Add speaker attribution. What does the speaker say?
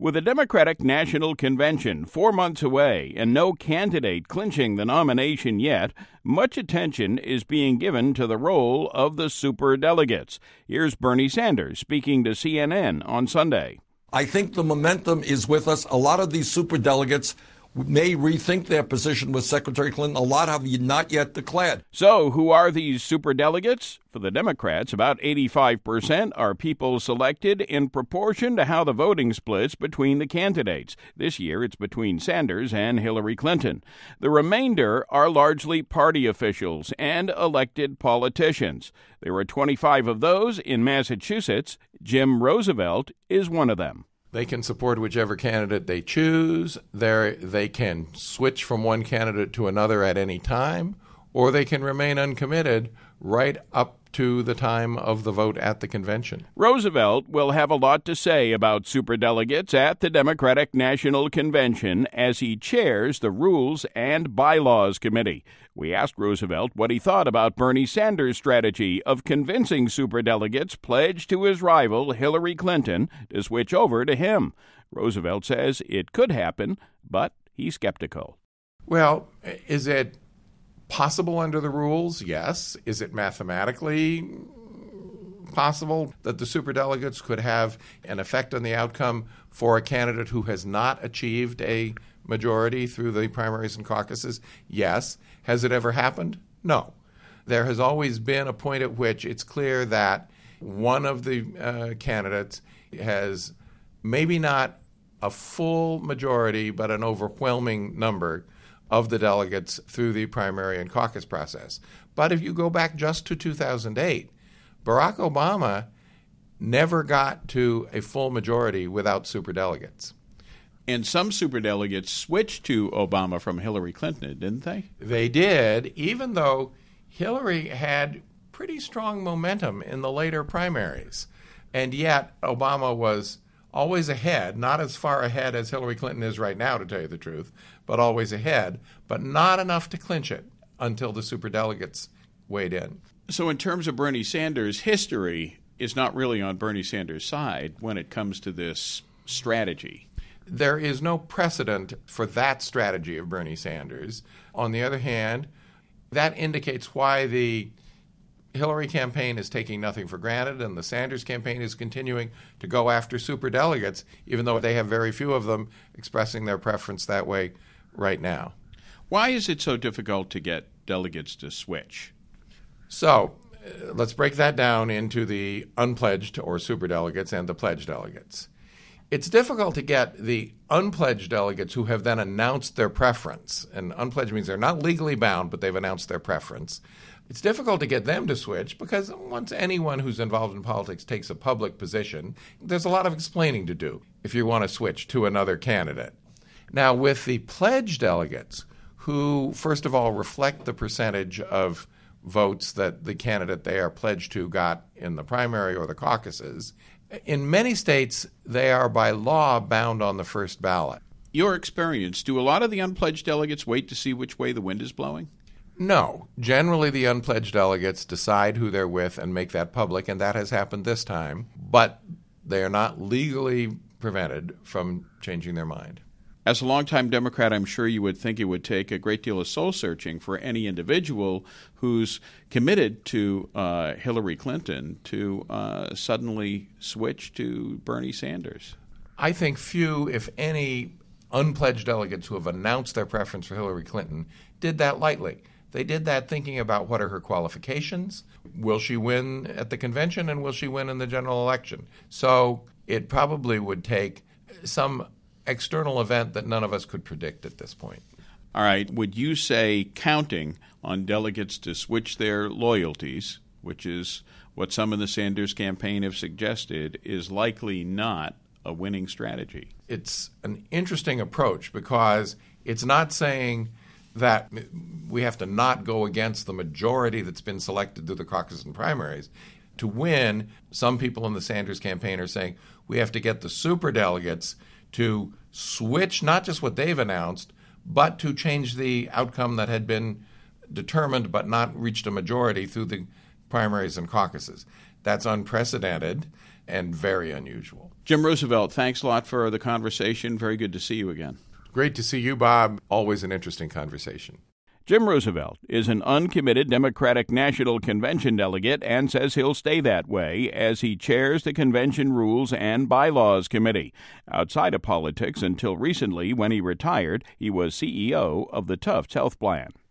Speaker 1: With the Democratic National Convention 4 months away and no candidate clinching the nomination yet, much attention is being given to the role of the superdelegates. Here's Bernie Sanders speaking to CNN on Sunday.
Speaker 2: I think the momentum is with us. A lot of these superdelegates may rethink their position with Secretary Clinton. A lot have not yet declared.
Speaker 1: So who are these superdelegates? For the Democrats, about 85% are people selected in proportion to how the voting splits between the candidates. This year, it's between Sanders and Hillary Clinton. The remainder are largely party officials and elected politicians. There are 25 of those in Massachusetts. Jim Roosevelt is one of them.
Speaker 3: They can support whichever candidate they choose. They can switch from one candidate to another at any time, or they can remain uncommitted right up to the time of the vote at the convention.
Speaker 1: Roosevelt will have a lot to say about superdelegates at the Democratic National Convention as he chairs the Rules and Bylaws Committee. We asked Roosevelt what he thought about Bernie Sanders' strategy of convincing superdelegates pledged to his rival Hillary Clinton to switch over to him. Roosevelt says it could happen, but he's skeptical.
Speaker 3: Well, is it possible under the rules? Yes. Is it mathematically possible that the superdelegates could have an effect on the outcome for a candidate who has not achieved a majority through the primaries and caucuses? Yes. Has it ever happened? No. There has always been a point at which it's clear that one of the candidates has maybe not a full majority, but an overwhelming number of the delegates through the primary and caucus process. But if you go back just to 2008, Barack Obama never got to a full majority without superdelegates.
Speaker 1: And some superdelegates switched to Obama from Hillary Clinton, didn't they?
Speaker 3: They did, even though Hillary had pretty strong momentum in the later primaries. And yet Obama was always ahead, not as far ahead as Hillary Clinton is right now, to tell you the truth, but always ahead, but not enough to clinch it until the superdelegates weighed in.
Speaker 1: So in terms of Bernie Sanders, history is not really on Bernie Sanders' side when it comes to this strategy.
Speaker 3: There is no precedent for that strategy of Bernie Sanders. On the other hand, that indicates why the Hillary campaign is taking nothing for granted, and the Sanders campaign is continuing to go after superdelegates, even though they have very few of them expressing their preference that way right now.
Speaker 1: Why is it so difficult to get delegates to switch?
Speaker 3: So let's break that down into the unpledged or superdelegates and the pledged delegates. It's difficult to get the unpledged delegates who have then announced their preference, and unpledged means they're not legally bound, but they've announced their preference. It's difficult to get them to switch because once anyone who's involved in politics takes a public position, there's a lot of explaining to do if you want to switch to another candidate. Now, with the pledged delegates, who, first of all, reflect the percentage of votes that the candidate they are pledged to got in the primary or the caucuses, in many states, they are by law bound on the first ballot.
Speaker 1: Your experience, do a lot of the unpledged delegates wait to see which way the wind is blowing?
Speaker 3: No. Generally, the unpledged delegates decide who they're with and make that public, and that has happened this time. But they are not legally prevented from changing their mind.
Speaker 1: As a longtime Democrat, I'm sure you would think it would take a great deal of soul-searching for any individual who's committed to Hillary Clinton to suddenly switch to Bernie Sanders.
Speaker 3: I think few, if any, unpledged delegates who have announced their preference for Hillary Clinton did that lightly. They did that thinking about what are her qualifications, will she win at the convention, and will she win in the general election. So it probably would take some external event that none of us could predict at this point.
Speaker 1: All right. Would you say counting on delegates to switch their loyalties, which is what some in the Sanders campaign have suggested, is likely not a winning strategy?
Speaker 3: It's an interesting approach because it's not saying that we have to not go against the majority that's been selected through the caucus and primaries. To win, some people in the Sanders campaign are saying we have to get the superdelegates to switch not just what they've announced, but to change the outcome that had been determined but not reached a majority through the primaries and caucuses. That's unprecedented and very unusual.
Speaker 1: Jim Roosevelt, thanks a lot for the conversation. Very good to see you again.
Speaker 3: Great to see you, Bob. Always an interesting conversation.
Speaker 1: Jim Roosevelt is an uncommitted Democratic National Convention delegate and says he'll stay that way as he chairs the Convention Rules and Bylaws Committee. Outside of politics until recently, when he retired, he was CEO of the Tufts Health Plan.